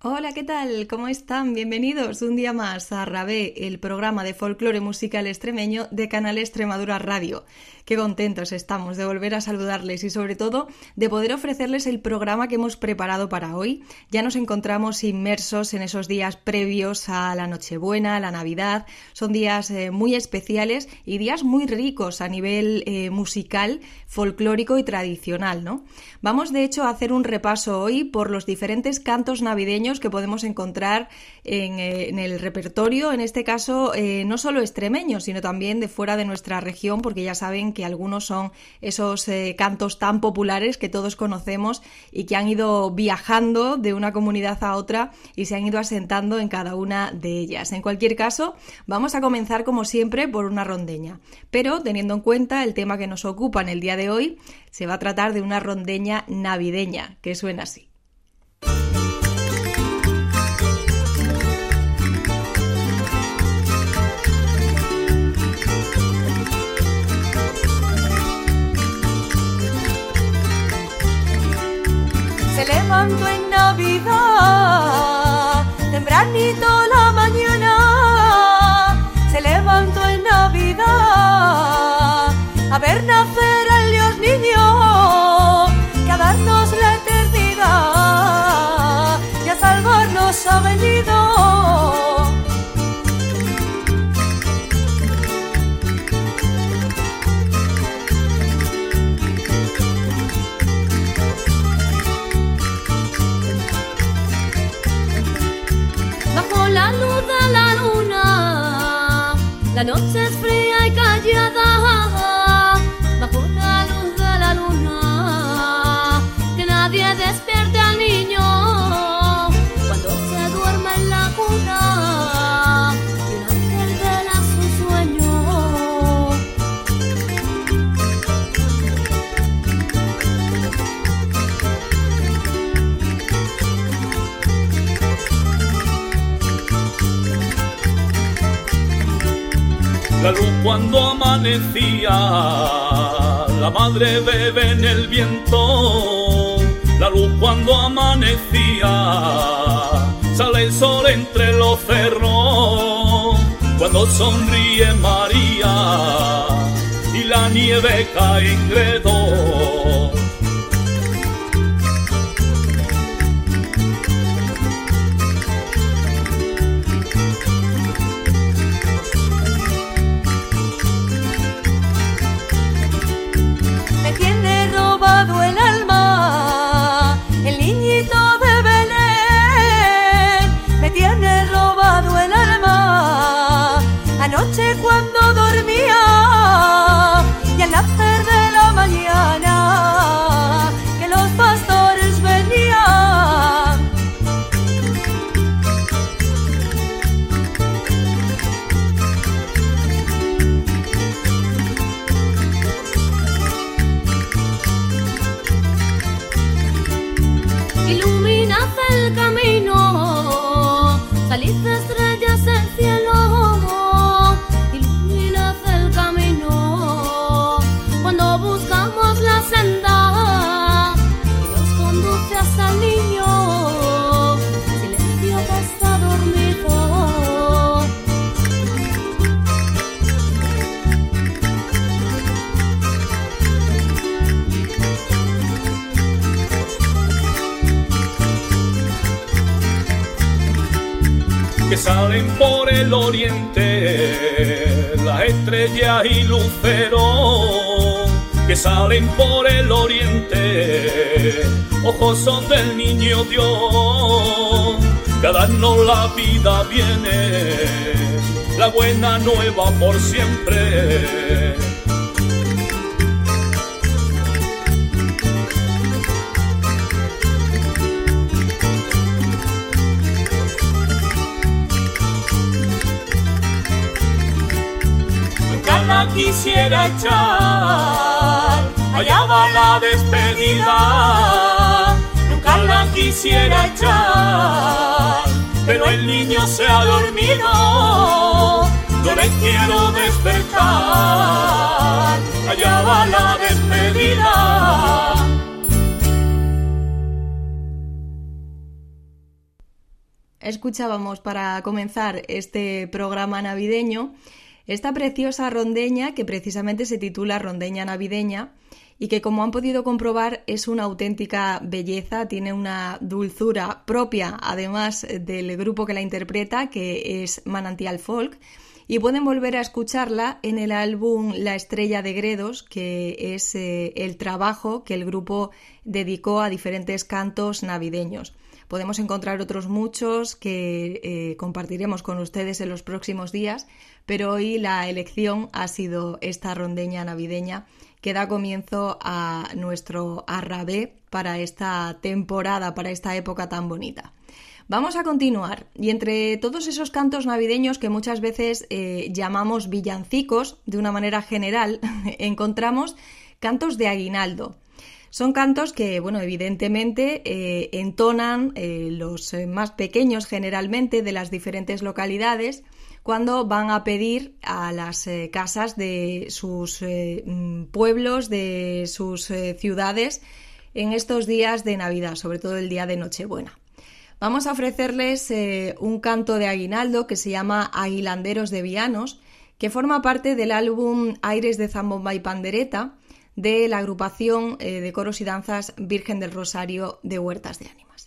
Hola, ¿qué tal? ¿Cómo están? Bienvenidos un día más a Rabé, el programa de folclore musical extremeño de Canal Extremadura Radio. Qué contentos estamos de volver a saludarles y sobre todo de poder ofrecerles el programa que hemos preparado para hoy. Ya nos encontramos inmersos en esos días previos a la Nochebuena, a la Navidad. Son días muy especiales y días muy ricos a nivel musical, folclórico y tradicional, ¿no? Vamos de hecho a hacer un repaso hoy por los diferentes cantos navideños que podemos encontrar en el repertorio, en este caso no solo extremeño, sino también de fuera de nuestra región, porque ya saben que algunos son esos cantos tan populares que todos conocemos y que han ido viajando de una comunidad a otra y se han ido asentando en cada una de ellas. En cualquier caso, vamos a comenzar como siempre por una rondeña, pero teniendo en cuenta el tema que nos ocupa en el día de hoy, se va a tratar de una rondeña navideña, que suena así. Se levantó en Navidad, tempranito la mañana. Se levantó en Navidad, a ver nacer al Dios niño, que a darnos la eternidad y a salvarnos ha venido. La luz de la luna, la noche es fría y callada. Bajo la luz de la luna, que nadie despierte al niño cuando se duerme en la cuna y un ángel vela su sueño. La luz cuando amanecía, la madre bebe en el viento. La luz cuando amanecía, sale el sol entre los cerros. Cuando sonríe María y la nieve cae en Gredos. El alma, el niñito de Belén, me tiene robado el alma. Anoche cuando dormía y al nacer de la mañana, que los pastores venían. Iluminad el camino, salid de estrellas del cielo. Iluminad el camino cuando buscamos la senda que nos conduce hasta el niño. Silencio que está dormido. Que salen por el oriente las estrellas y luceros, que salen por el oriente, ojos son del niño Dios, que a darnos la vida viene, la buena nueva por siempre. La quisiera echar, allá va la despedida. Nunca la quisiera echar, pero el niño se ha dormido. Yo le quiero despertar, allá va la despedida. Escuchábamos para comenzar este programa navideño esta preciosa rondeña que precisamente se titula Rondeña Navideña y que, como han podido comprobar, es una auténtica belleza, tiene una dulzura propia, además del grupo que la interpreta, que es Manantial Folk, y pueden volver a escucharla en el álbum La Estrella de Gredos, que es el trabajo que el grupo dedicó a diferentes cantos navideños. Podemos encontrar otros muchos que compartiremos con ustedes en los próximos días, pero hoy la elección ha sido esta rondeña navideña que da comienzo a nuestro Arrabé para esta temporada, para esta época tan bonita. Vamos a continuar, y entre todos esos cantos navideños que muchas veces llamamos villancicos, de una manera general, encontramos cantos de aguinaldo. Son cantos que, bueno, evidentemente entonan los más pequeños generalmente de las diferentes localidades cuando van a pedir a las casas de sus pueblos, de sus ciudades, en estos días de Navidad, sobre todo el día de Nochebuena. Vamos a ofrecerles un canto de aguinaldo que se llama Aguilanderos de Vianos, que forma parte del álbum Aires de Zambomba y Pandereta, de la agrupación de coros y danzas Virgen del Rosario de Huertas de Ánimas.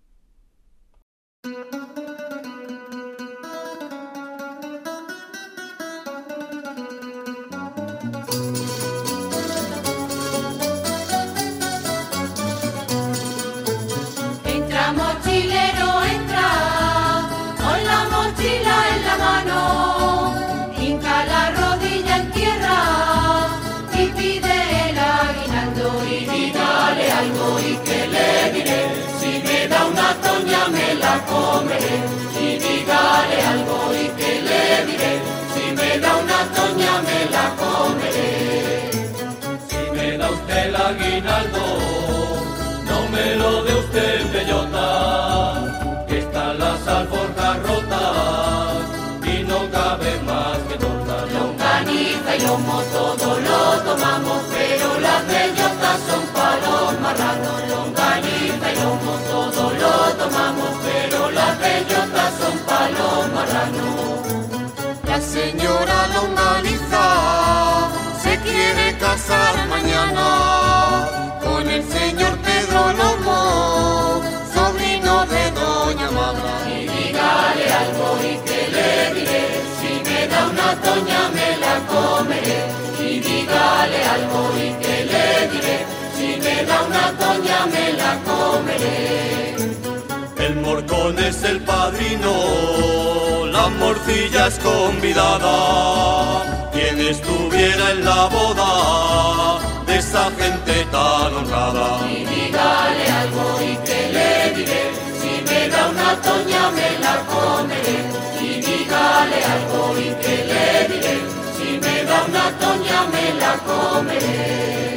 Entra mochilero, entra, con la mochila en la mano, hinca la rodilla en tierra y pide el aguinaldo y dígale algo y que le diré, si me da una toña me la comeré, y dígale algo y que le diré, si me da una toña me la comeré. Si me da usted el aguinaldo, no me lo dé usted en bellota, que están las alforjas rotas y no cabe más que torta. Longaniza y lomo todo lo tomamos, pero las bellotas son pa' los marranos. Longaniza y lomo todo lo tomamos, pero las bellotas son pa' los marranos. La señora Longaniza se quiere casar mañana con el señor Pedro Lomo, sobrino de doña Magra. Y dígale algo y que le diré, si me da una toña me la comeré. Y dígale algo y que le diré, si me da una toña me la comeré. El morcón es el padrino, la morcilla es convidada. Quien estuviera en la boda de esa gente tan honrada. Y dígale algo y que le diré, si me da una toña me la comeré. Y dígale algo y que le diré, si me da una toña me la comeré.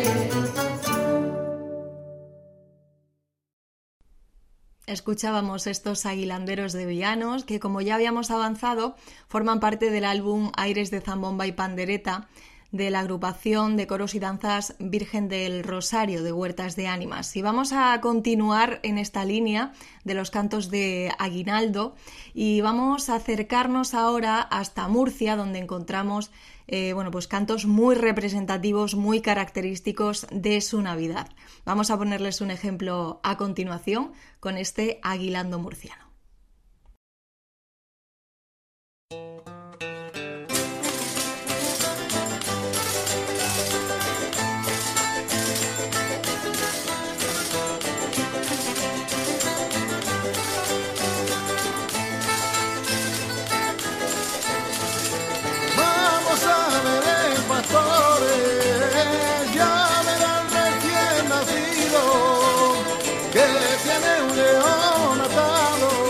Escuchábamos estos Aguilanderos de Vianos que, como ya habíamos avanzado, forman parte del álbum Aires de Zambomba y Pandereta de la agrupación de coros y danzas Virgen del Rosario de Huertas de Ánimas. Y vamos a continuar en esta línea de los cantos de aguinaldo y vamos a acercarnos ahora hasta Murcia, donde encontramos pues cantos muy representativos, muy característicos de su Navidad. Vamos a ponerles un ejemplo a continuación con este aguilando murciano. Que tiene un león atado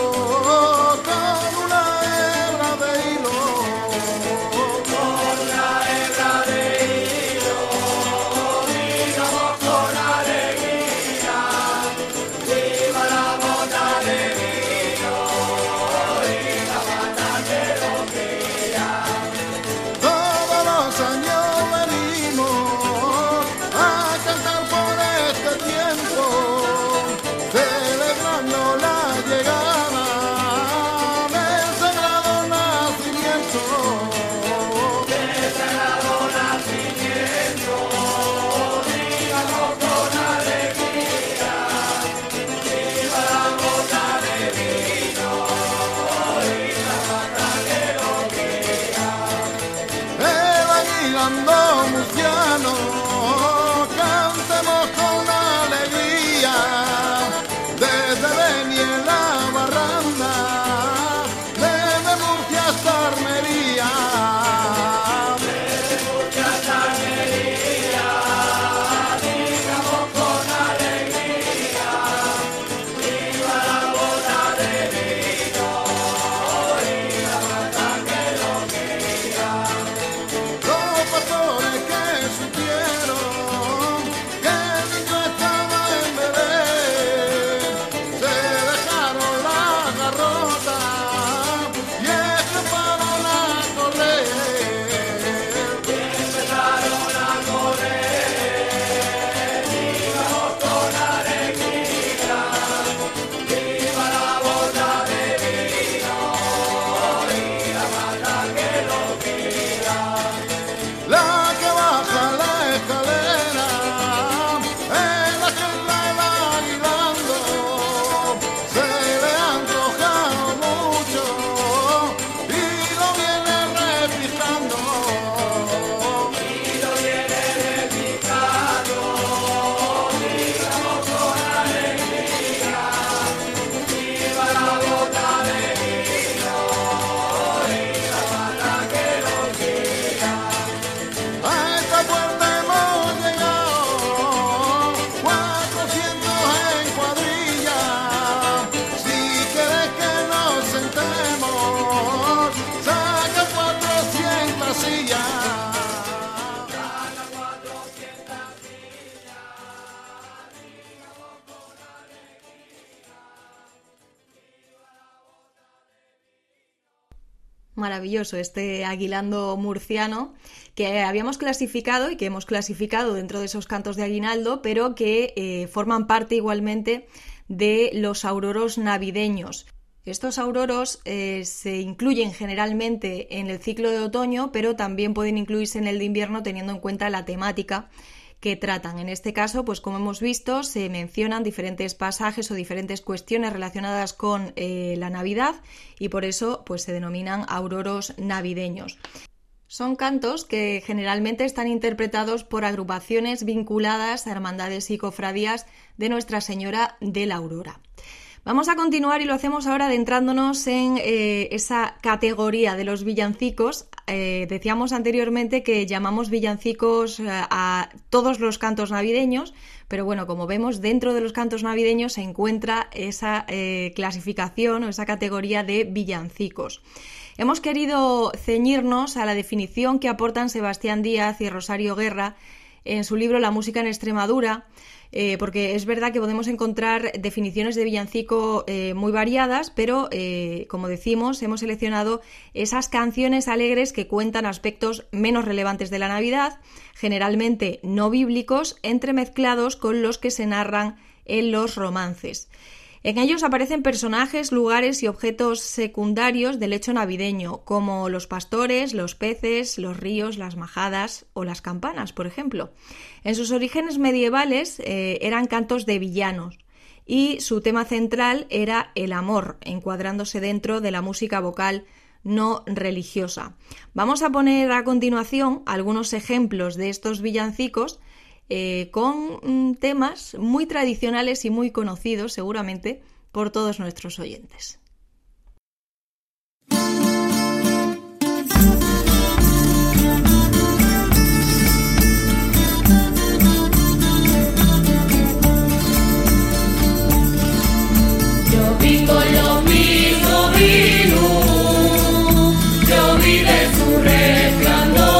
Maravilloso este aguinaldo murciano que habíamos clasificado y que hemos clasificado dentro de esos cantos de aguinaldo, pero que forman parte igualmente de los auroros navideños. Estos auroros se incluyen generalmente en el ciclo de otoño, pero también pueden incluirse en el de invierno teniendo en cuenta la temática que tratan. En este caso, pues como hemos visto, se mencionan diferentes pasajes o diferentes cuestiones relacionadas con la Navidad y por eso pues se denominan auroros navideños. Son cantos que generalmente están interpretados por agrupaciones vinculadas a hermandades y cofradías de Nuestra Señora de la Aurora. Vamos a continuar y lo hacemos ahora adentrándonos en esa categoría de los villancicos. Decíamos anteriormente que llamamos villancicos a todos los cantos navideños, pero bueno, como vemos, dentro de los cantos navideños se encuentra esa clasificación o esa categoría de villancicos. Hemos querido ceñirnos a la definición que aportan Sebastián Díaz y Rosario Guerra en su libro La música en Extremadura, porque es verdad que podemos encontrar definiciones de villancico muy variadas, pero como decimos, hemos seleccionado esas canciones alegres que cuentan aspectos menos relevantes de la Navidad, generalmente no bíblicos, entremezclados con los que se narran en los romances. En ellos aparecen personajes, lugares y objetos secundarios del hecho navideño, como los pastores, los peces, los ríos, las majadas o las campanas, por ejemplo. En sus orígenes medievales eran cantos de villanos y su tema central era el amor, encuadrándose dentro de la música vocal no religiosa. Vamos a poner a continuación algunos ejemplos de estos villancicos con temas muy tradicionales y muy conocidos seguramente por todos nuestros oyentes. Yo vi con lo mismo vino, yo vi de su resplandor.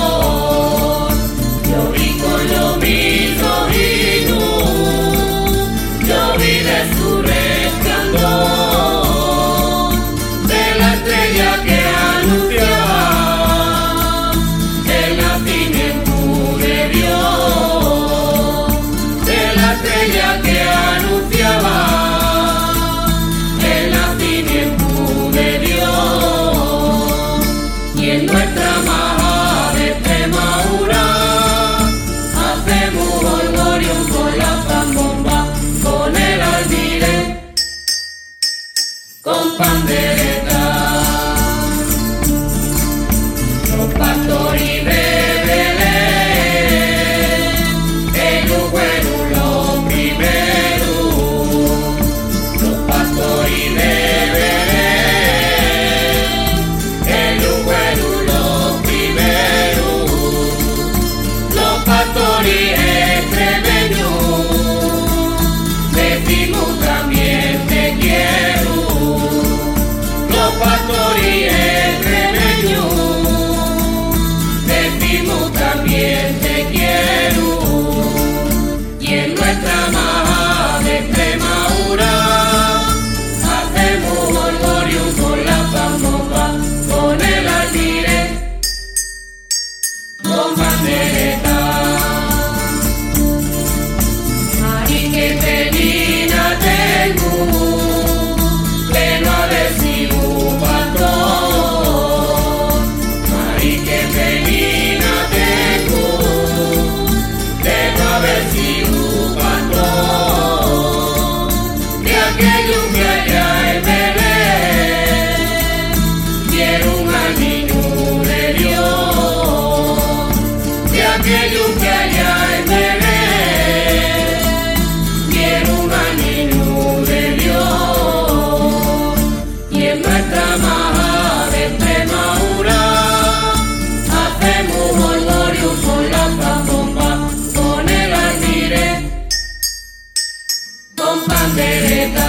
Con pandereta, los pastores de Belén, el ugüero lo primero, los pastores de Belén, el ugüero lo primero, los pastores extremeños, decimos también te quiero. Los pastores extremeños, decimos también te quiero. Y en nuestra maja de Extremadura hacemos orgullo con la zambomba, con el aldiré, con bandereta. Ay, qué penina tengo de no haber sido pastor. Ay, qué penina tengo de no haber sido pastor. De aquello que allá en Belén vieron al niño de Dios. De aquello que allá en Belén vieron al niño de Dios. Y en nuestra maja de Extremadura hacemos orgullo con la zambomba, con el aldiré, con pandereta.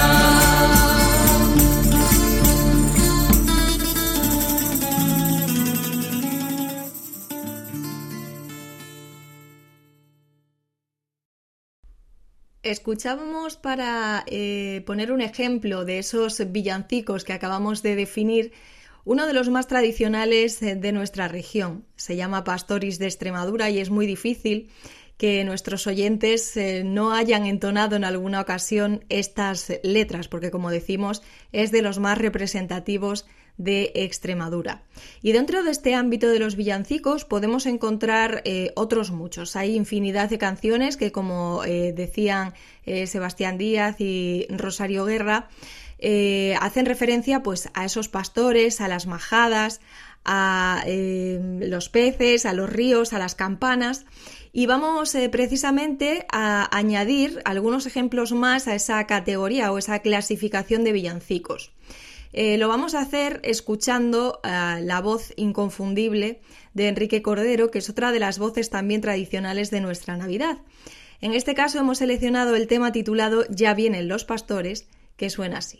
Escuchábamos para poner un ejemplo de esos villancicos que acabamos de definir uno de los más tradicionales de nuestra región. Se llama Pastoris de Extremadura y es muy difícil que nuestros oyentes no hayan entonado en alguna ocasión estas letras, porque como decimos, es de los más representativos de Extremadura. Y dentro de este ámbito de los villancicos podemos encontrar otros muchos. Hay infinidad de canciones que, como decían Sebastián Díaz y Rosario Guerra, hacen referencia pues a esos pastores, a las majadas, a los peces, a los ríos, a las campanas. Y vamos precisamente a añadir algunos ejemplos más a esa categoría o esa clasificación de villancicos. Lo vamos a hacer escuchando la voz inconfundible de Enrique Cordero, que es otra de las voces también tradicionales de nuestra Navidad. En este caso hemos seleccionado el tema titulado Ya vienen los pastores, que suena así.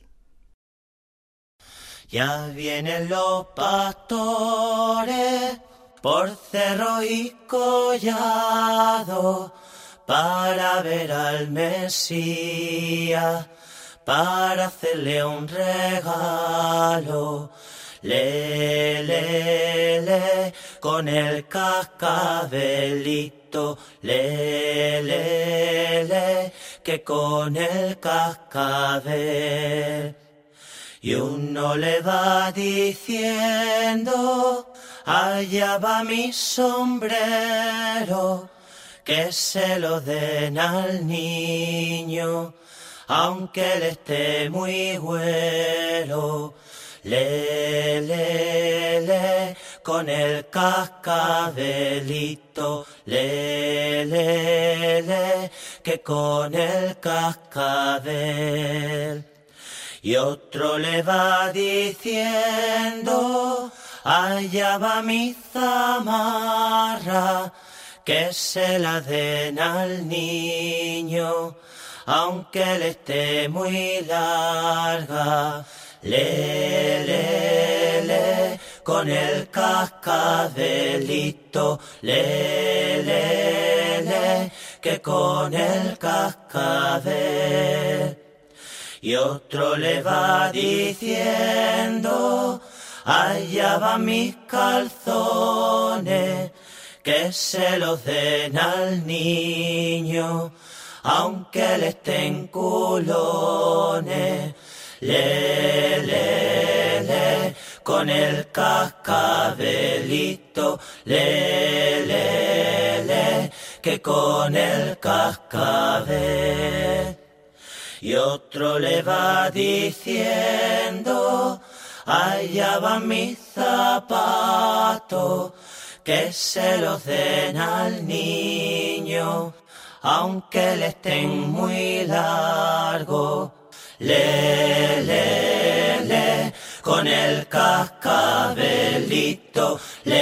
Ya vienen los pastores por cerro y collado para ver al Mesías, para hacerle un regalo. Le, con el cascabelito, le, que con el cascabel. Y uno le va diciendo, allá va mi sombrero, que se lo den al niño, aunque él esté muy güero. Le, con el cascabelito, le, que con el cascabel. Y otro le va diciendo, allá va mi zamarra, que se la den al niño, aunque él esté muy larga. Le, con el cascabelito, le, que con el cascabel. Y otro le va diciendo, allá van mis calzones, que se los den al niño, aunque le estén culones. Le, con el cascabelito, le, que con el cascabel. Y otro le va diciendo, allá van mis zapatos, que se los den al niño, aunque le estén muy largos. Le, con el cascabelito,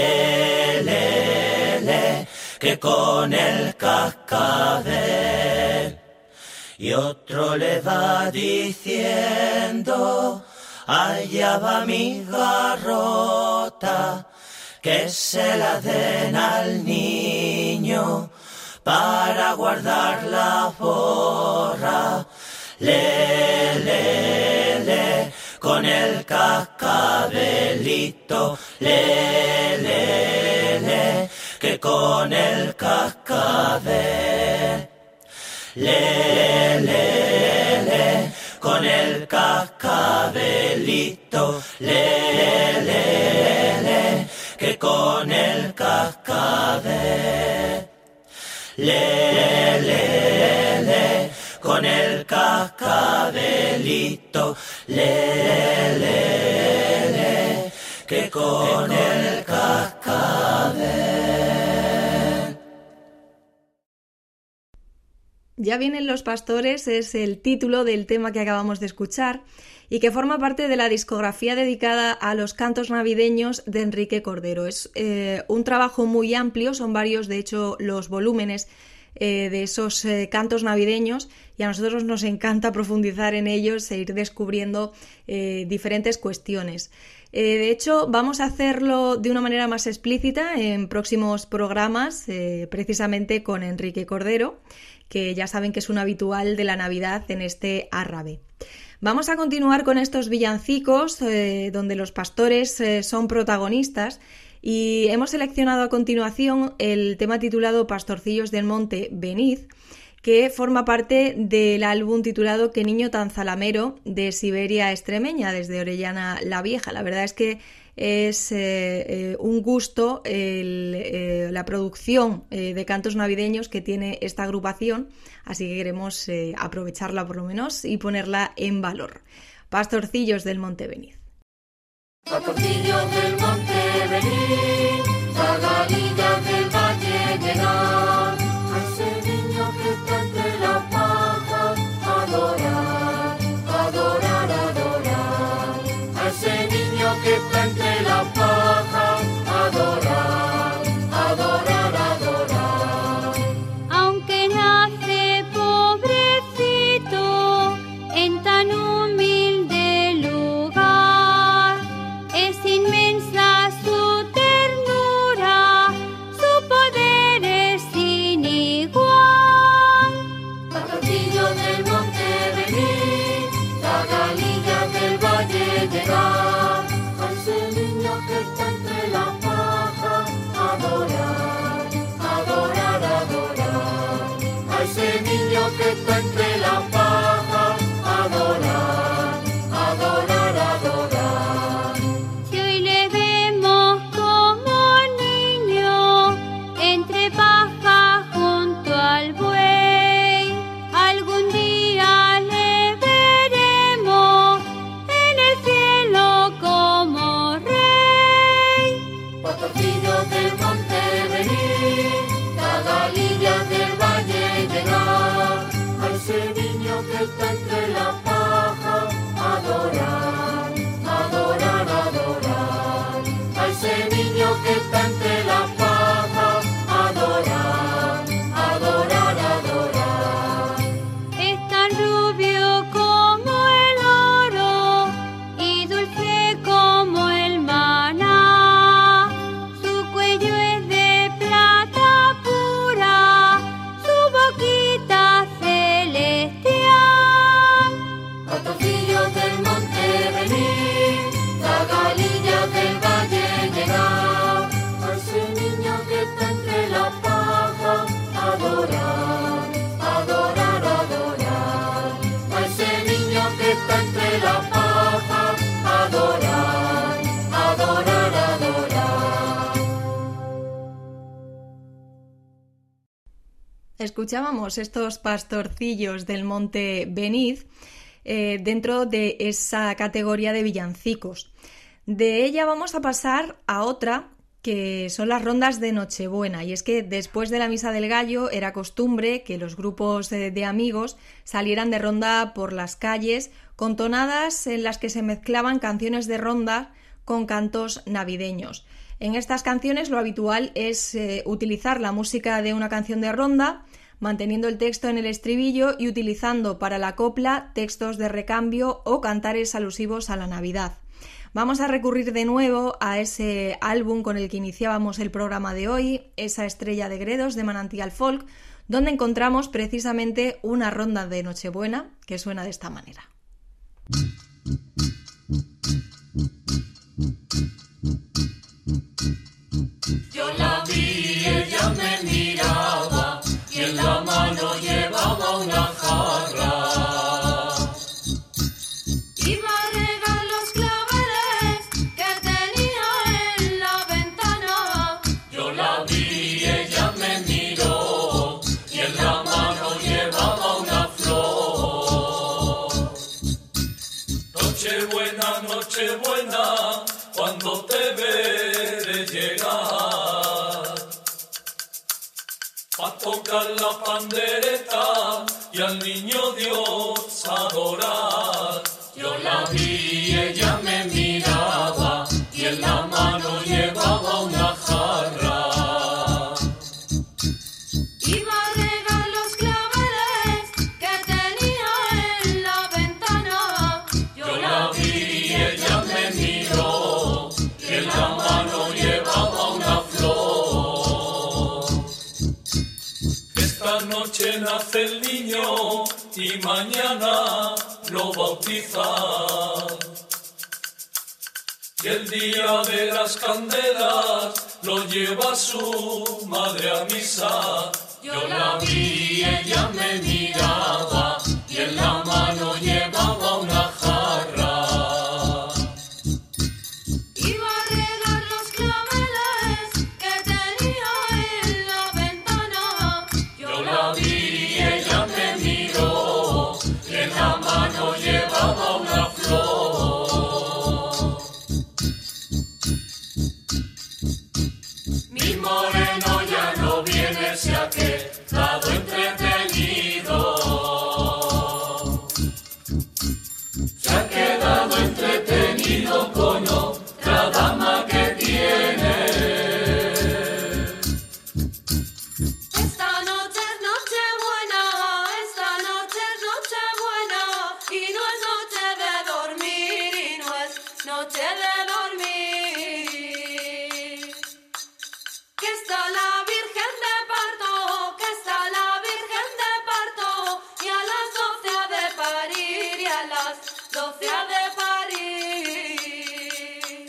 le, que con el cascabel. Y otro le va diciendo, allá va mi garrota, que se la den al niño, para guardar la borra. Le, con el cascabelito, le, que con el cascabel. Le, con el cascabelito, le, que con el cascabel. Le, con el cascabelito, le, que con el cascabel. Ya vienen los pastores es el título del tema que acabamos de escuchar y que forma parte de la discografía dedicada a los cantos navideños de Enrique Cordero. Es un trabajo muy amplio, son varios de hecho los volúmenes de esos cantos navideños, y a nosotros nos encanta profundizar en ellos e ir descubriendo diferentes cuestiones. De hecho, vamos a hacerlo de una manera más explícita en próximos programas, precisamente con Enrique Cordero, que ya saben que es un habitual de la Navidad en este Arrabe. Vamos a continuar con estos villancicos donde los pastores son protagonistas, y hemos seleccionado a continuación el tema titulado Pastorcillos del Monte, venid, que forma parte del álbum titulado Qué niño tan zalamero, de Siberia Extremeña, desde Orellana la Vieja. La verdad es que es un gusto la producción de cantos navideños que tiene esta agrupación, así que queremos aprovecharla por lo menos y ponerla en valor. Pastorcillos del Monte, venid. Pastorcillos del monte, venid, zagalillas del valle, llegad, a ese niño que está entre las pajas, adorar, adorar, adorar, a ese niño que está entre las pajas, adorar, adorar, adorar. Aunque nace pobrecito en tan humilde lugar, es inmensa su ternura, su poder es sin igual. Pastorcillos del monte, venid, zagalillas del valle, llegad, a ese niño que está entre las pajas, adorar, adorar, adorar, a ese niño que está entre las pajas, adorar, adorar, adorar. Si hoy le vemos como niño entre paja junto al buey, algún día le veremos en el cielo como rey. Pastorcillos del monte, venid, zagalillas del valle, llegad, a ese niño que está entre las pajas, adorar, adorar, adorar, a ese niño que está entre las pajas, adorar, adorar, adorar. Es tan rubio como el oro y dulce como el maná. Su cuello es de plata pura, su boquita celestial. Pastorcillos del monte, venid, zagalillas del valle, llegad, a ese niño que está entre las pajas, adorar, adorar, adorar, a ese niño que está entre las pajas, adorar, adorar, adorar. Escuchábamos estos pastorcillos del Monte, venid, dentro de esa categoría de villancicos. De ella vamos a pasar a otra, que son las rondas de Nochebuena, y es que después de la Misa del Gallo era costumbre que los grupos de amigos salieran de ronda por las calles con tonadas en las que se mezclaban canciones de ronda con cantos navideños. En estas canciones lo habitual es utilizar la música de una canción de ronda, manteniendo el texto en el estribillo y utilizando para la copla textos de recambio o cantares alusivos a la Navidad. Vamos a recurrir de nuevo a ese álbum con el que iniciábamos el programa de hoy, esa Estrella de Gredos de Manantial Folk, donde encontramos precisamente una ronda de Nochebuena que suena de esta manera. Yo la vi, ella me miraba y en la mano llevaba una jarra. Iba a regar los claveles que tenía en la ventana. Yo la vi, ella me miró y en la mano llevaba una flor. Nochebuena, Nochebuena, cuando te veré llegar, pa' tocar la pandereta y al niño Dios adorar. Yo la vi, ella me miraba y en la mano llevaba una jarra. Iba a regar mañana lo bautiza. Y el día de las candelas lo lleva su madre a misa. Yo la vi, ella me miraba y en la mano llevaba una jarra. Iba a regar los claveles que tenía en la ventana. Yo la vi, ella me miró y en la mano llevaba una flor. Mi moreno ya no viene, se ha quedado entretenido. Se ha quedado entretenido con otra dama que tiene. Esta noche es Nochebuena, esta noche es Nochebuena, y no es noche de dormir, y no es noche de dormir. Que está la Virgen de Parto, que está la Virgen de Parto, y a las 12 ha de parir, y a las 12 ha de parir.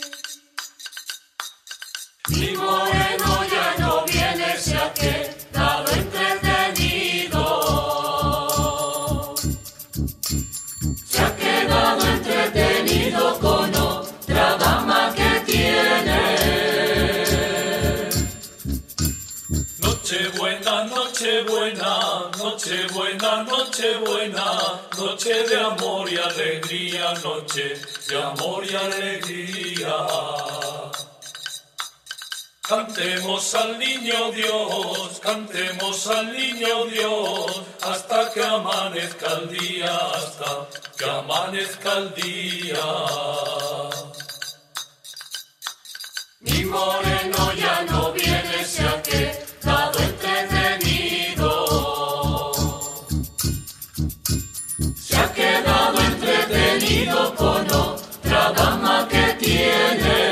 Mi moreno ya no viene, se ha quedado entretenido. Se ha quedado entretenido con otra dama que tiene. Nochebuena, Nochebuena, Nochebuena, Nochebuena, noche de amor y alegría, noche de amor y alegría. Cantemos al niño Dios, cantemos al niño Dios, hasta que amanezca el día, hasta que amanezca el día. Mi moreno ya no viene, se ha quedado entretenido. Se ha quedado entretenido con otra dama que tiene.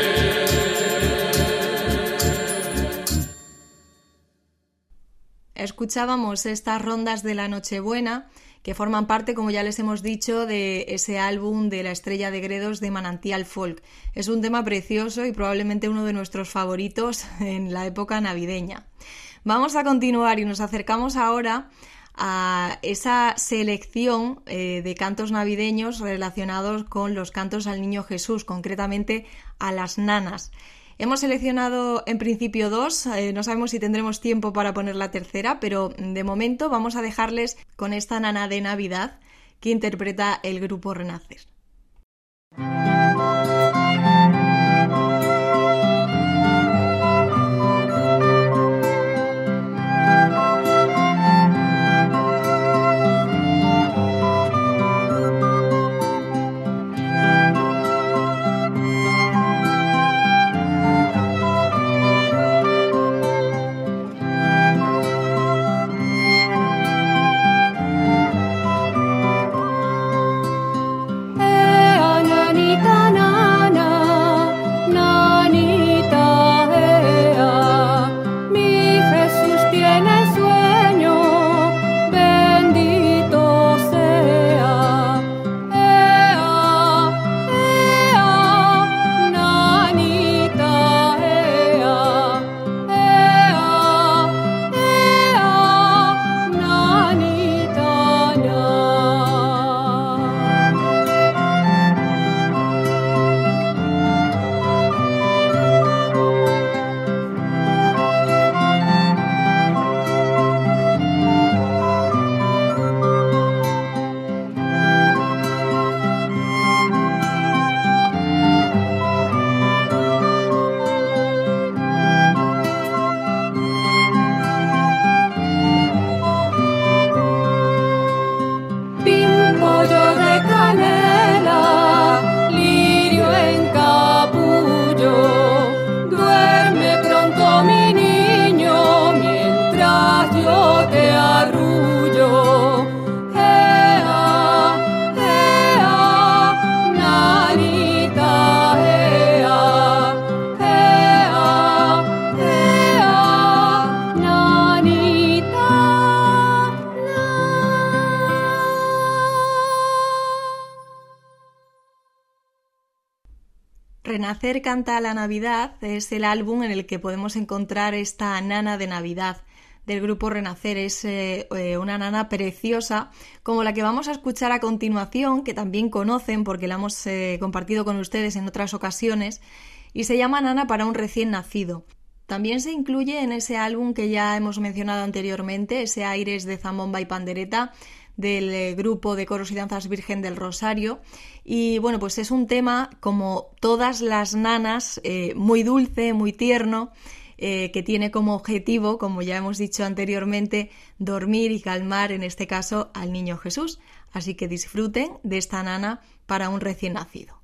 Escuchábamos estas rondas de la Nochebuena que forman parte, como ya les hemos dicho, de ese álbum de La Estrella de Gredos de Manantial Folk. Es un tema precioso y probablemente uno de nuestros favoritos en la época navideña. Vamos a continuar y nos acercamos ahora a esa selección de cantos navideños relacionados con los cantos al Niño Jesús, concretamente a las nanas. Hemos seleccionado en principio 2, no sabemos si tendremos tiempo para poner la tercera, pero de momento vamos a dejarles con esta nana de Navidad que interpreta el grupo Renacer. Renacer canta la Navidad es el álbum en el que podemos encontrar esta nana de Navidad del grupo Renacer. Es una nana preciosa como la que vamos a escuchar a continuación, que también conocen porque la hemos compartido con ustedes en otras ocasiones, y se llama Nana para un recién nacido. También se incluye en ese álbum que ya hemos mencionado anteriormente, ese Aires de Zambomba y Pandereta, del grupo de coros y danzas Virgen del Rosario. Y bueno, pues es un tema, como todas las nanas, muy dulce, muy tierno, que tiene como objetivo, como ya hemos dicho anteriormente, dormir y calmar, en este caso, al niño Jesús. Así que disfruten de esta nana para un recién nacido.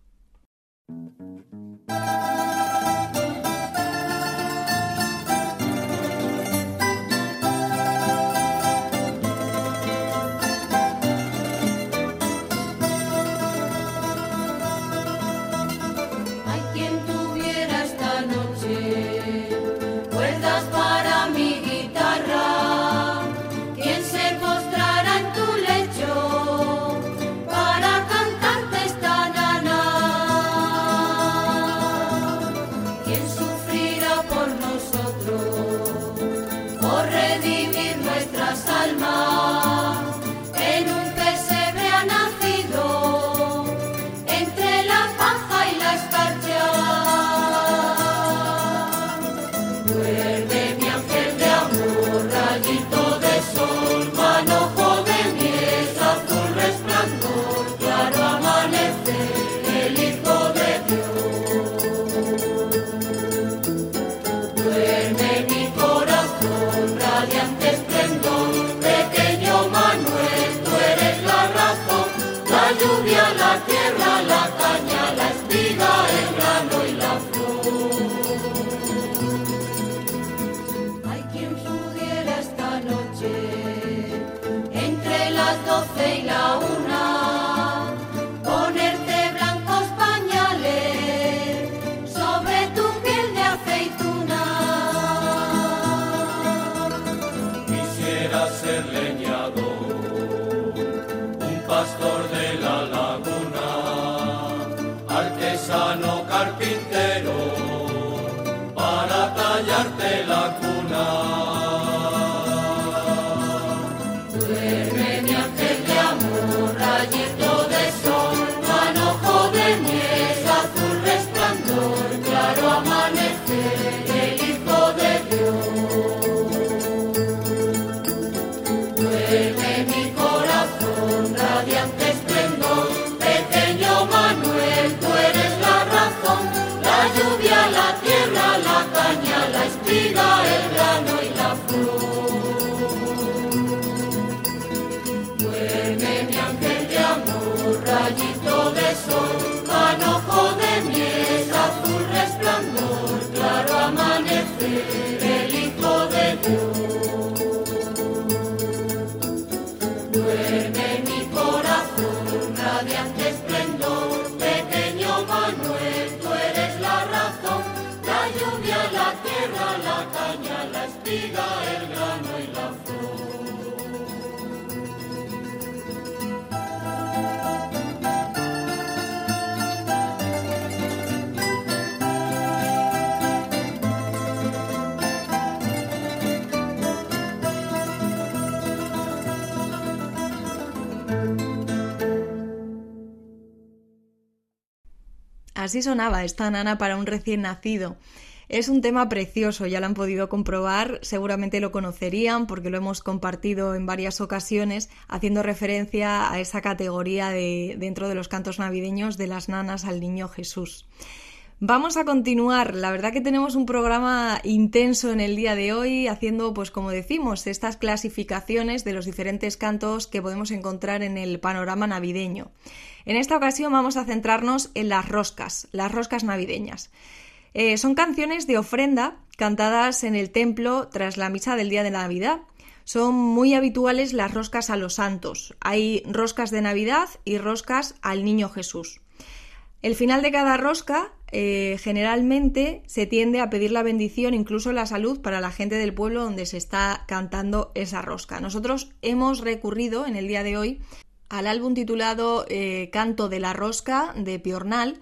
Así sonaba esta nana para un recién nacido. Es un tema precioso, ya lo han podido comprobar, seguramente lo conocerían porque lo hemos compartido en varias ocasiones, haciendo referencia a esa categoría dentro de los cantos navideños de las nanas al niño Jesús. Vamos a continuar, la verdad que tenemos un programa intenso en el día de hoy, haciendo, pues como decimos, estas clasificaciones de los diferentes cantos que podemos encontrar en el panorama navideño. En esta ocasión vamos a centrarnos en las roscas navideñas. Son canciones de ofrenda cantadas en el templo tras la misa del día de Navidad. Son muy habituales las roscas a los santos. Hay roscas de Navidad y roscas al niño Jesús. El final de cada rosca generalmente se tiende a pedir la bendición, incluso la salud, para la gente del pueblo donde se está cantando esa rosca. Nosotros hemos recurrido en el día de hoy al álbum titulado Canto de la Rosca de Piornal,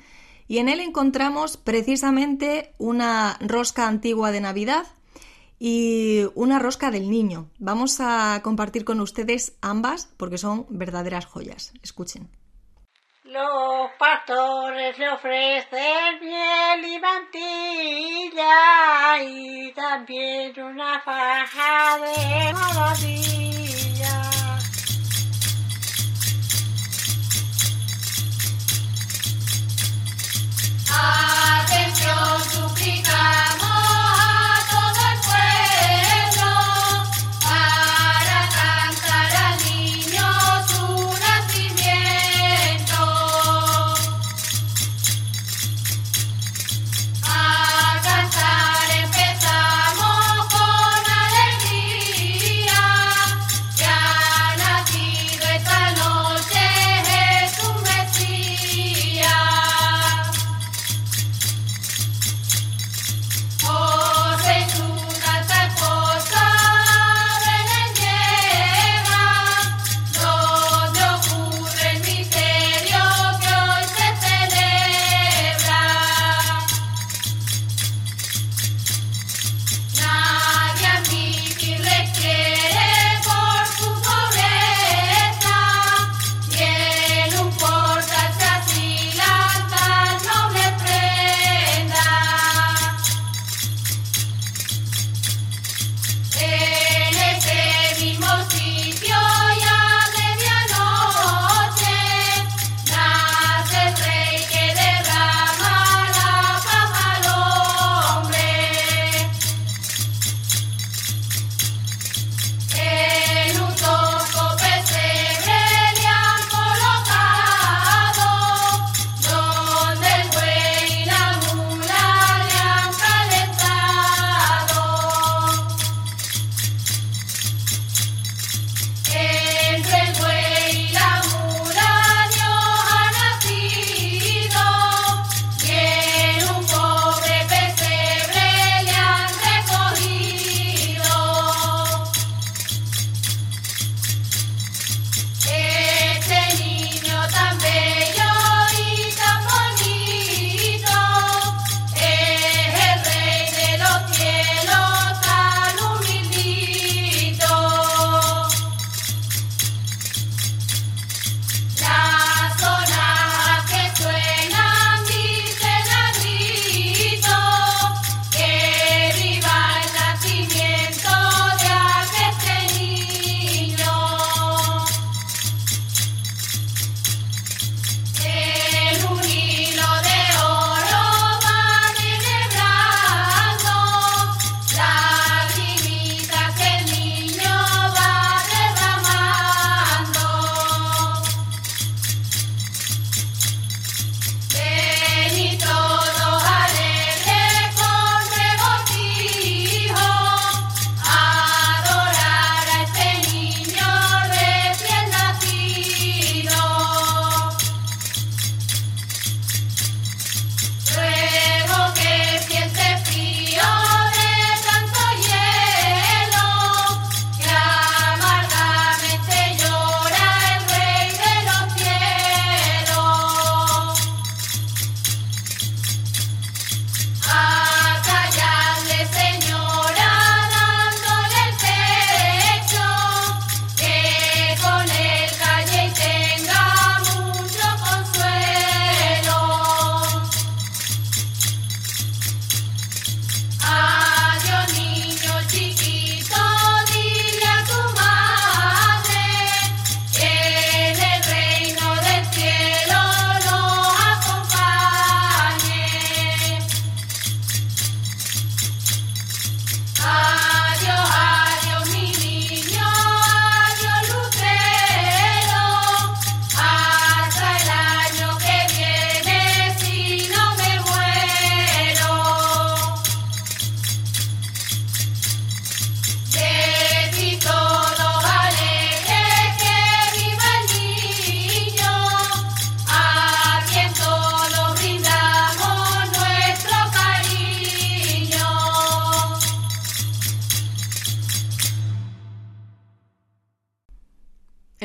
y en él encontramos precisamente una rosca antigua de Navidad y una rosca del Niño. Vamos a compartir con ustedes ambas porque son verdaderas joyas. Escuchen. Los pastores le ofrecen miel y mantilla y también una faja de maravilla. Atención, suplicamos a todo el pueblo para cantar al niño su nacimiento. A cantar empezamos con alegría, que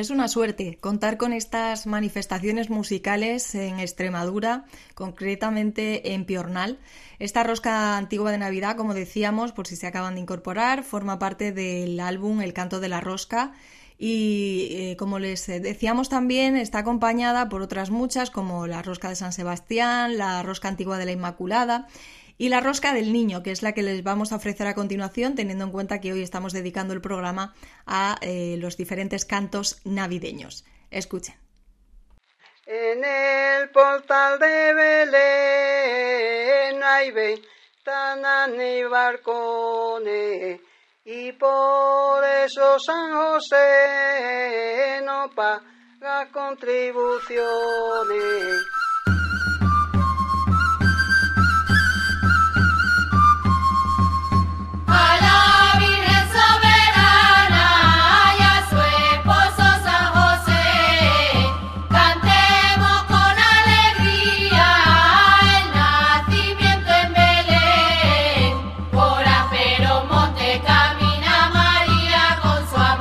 Es una suerte contar con estas manifestaciones musicales en Extremadura, concretamente en Piornal. Esta rosca antigua de Navidad, como decíamos, por si se acaban de incorporar, forma parte del álbum El canto de la rosca y, como les decíamos también, está acompañada por otras muchas como la rosca de San Sebastián, la rosca antigua de la Inmaculada y la rosca del niño, que es la que les vamos a ofrecer a continuación, teniendo en cuenta que hoy estamos dedicando el programa a los diferentes cantos navideños. Escuchen. En el portal de Belén hay ventanas ni balcones, y por eso San José no paga contribuciones.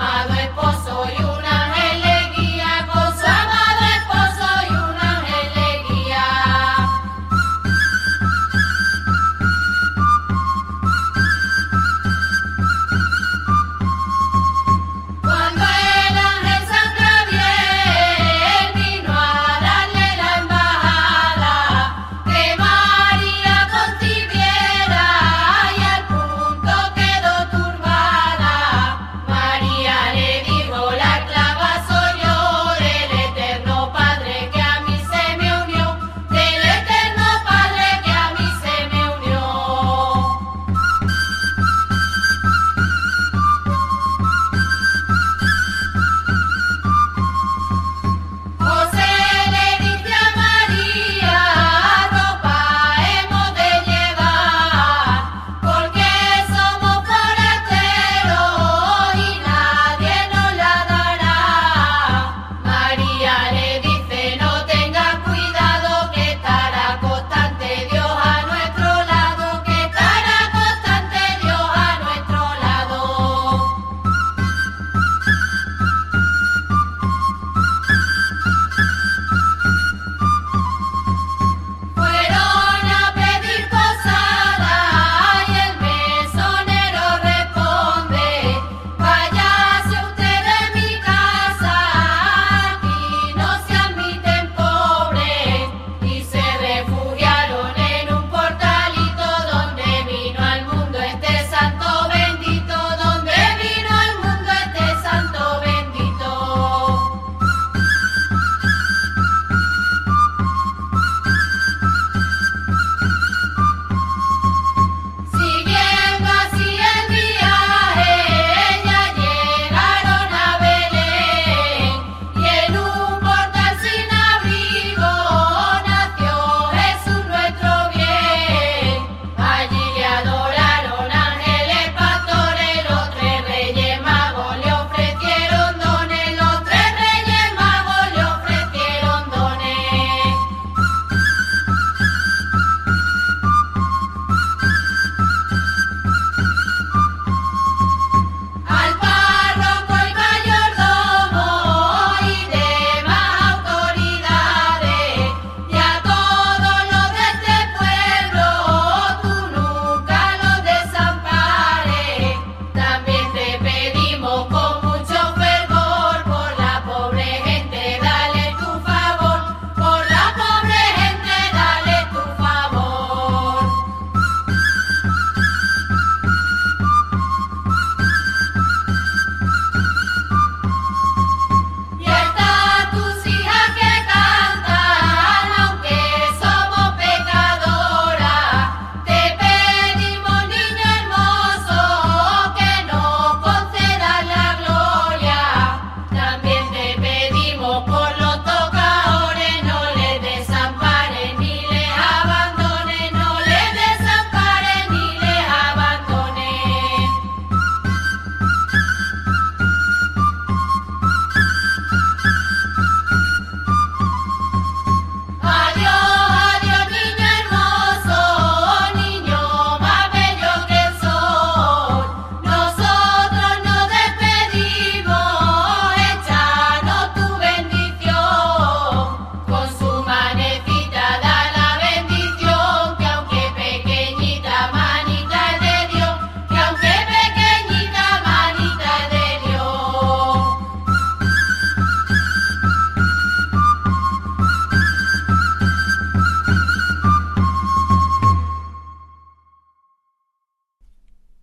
Con su amado esposo y un ángel le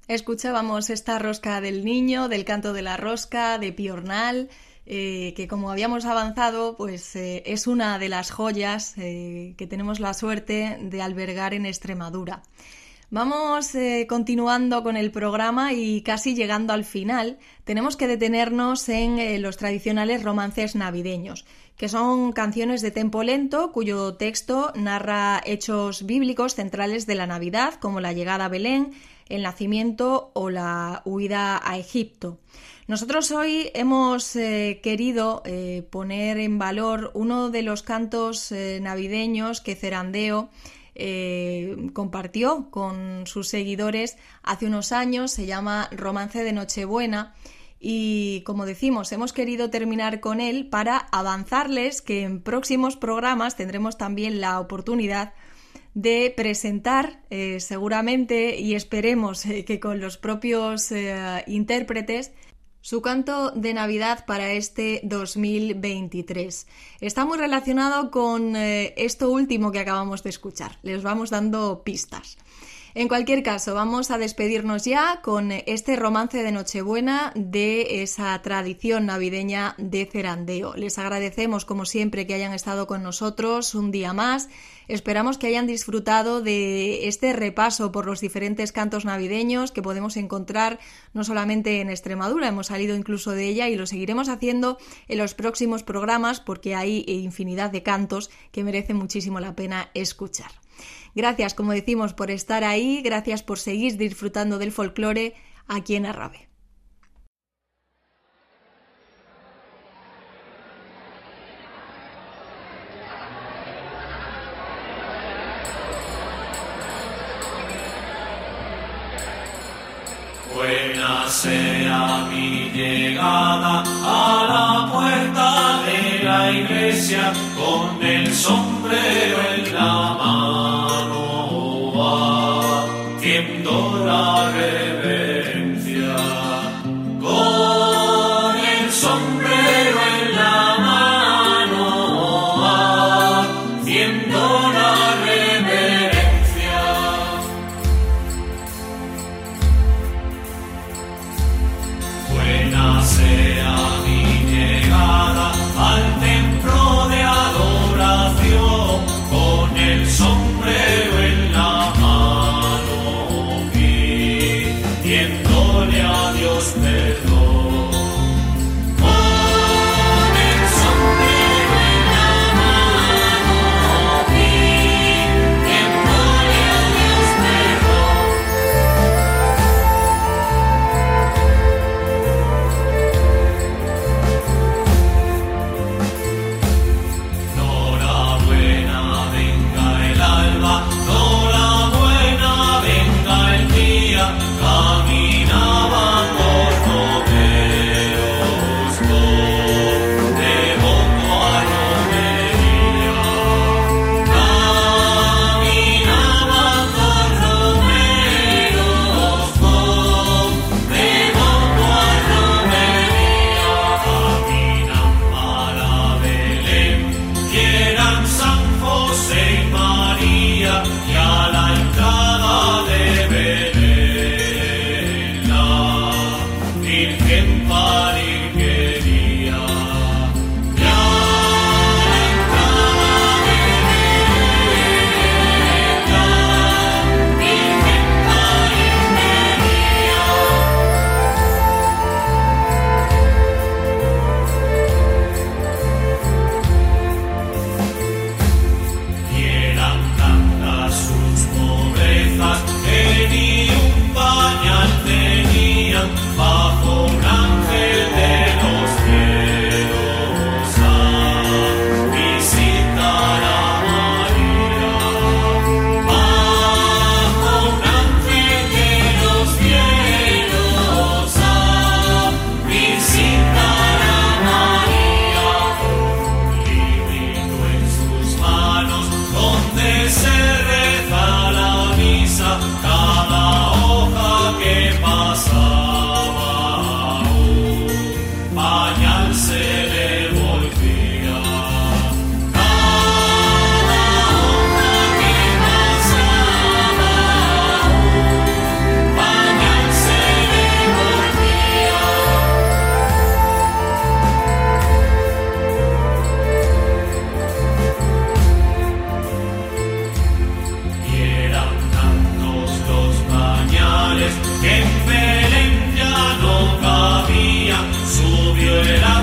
Escuchábamos esta rosca del niño, del canto de la rosca, de Piornal, que como habíamos avanzado, pues es una de las joyas que tenemos la suerte de albergar en Extremadura. Vamos continuando con el programa y casi llegando al final, tenemos que detenernos en los tradicionales romances navideños, que son canciones de tempo lento cuyo texto narra hechos bíblicos centrales de la Navidad, como la llegada a Belén, el nacimiento o la huida a Egipto. Nosotros hoy hemos querido poner en valor uno de los cantos navideños que Cerandeo compartió con sus seguidores hace unos años. Se llama Romance de Nochebuena y, como decimos, hemos querido terminar con él para avanzarles que en próximos programas tendremos también la oportunidad de presentar seguramente, y esperemos que con los propios intérpretes, su canto de Navidad para este 2023. Está muy relacionado con esto último que acabamos de escuchar. Les vamos dando pistas. En cualquier caso, vamos a despedirnos ya con este romance de Nochebuena de esa tradición navideña de Cerandeo. Les agradecemos, como siempre, que hayan estado con nosotros un día más. Esperamos que hayan disfrutado de este repaso por los diferentes cantos navideños que podemos encontrar no solamente en Extremadura, hemos salido incluso de ella y lo seguiremos haciendo en los próximos programas porque hay infinidad de cantos que merecen muchísimo la pena escuchar. Gracias, como decimos, por estar ahí, gracias por seguir disfrutando del folclore aquí en Arrabe. Buena sea mi llegada a la puerta de la iglesia con el sombrero en la mano, haciendo la reverencia. Con el sombrero en la mano, haciendo la reverencia. Buena sea mi llegada al templo de adoración, con el sombrero en la mano, pidiéndole a Dios perdón. Con el sombrero en la mano, pidiéndole a Dios perdón. Enhorabuena, venga el alba, enhorabuena, venga el día, caminaban los romeros con devoto a romería. Caminaban los romeros con devoto a romería. Caminan para Belén, quieran San José y María, y a la entrada de Belén la Virgen parir quería. Y a la entrada de Belén la Virgen parir quería. Y eran tantas sus que en Belén ya no cabía, subió el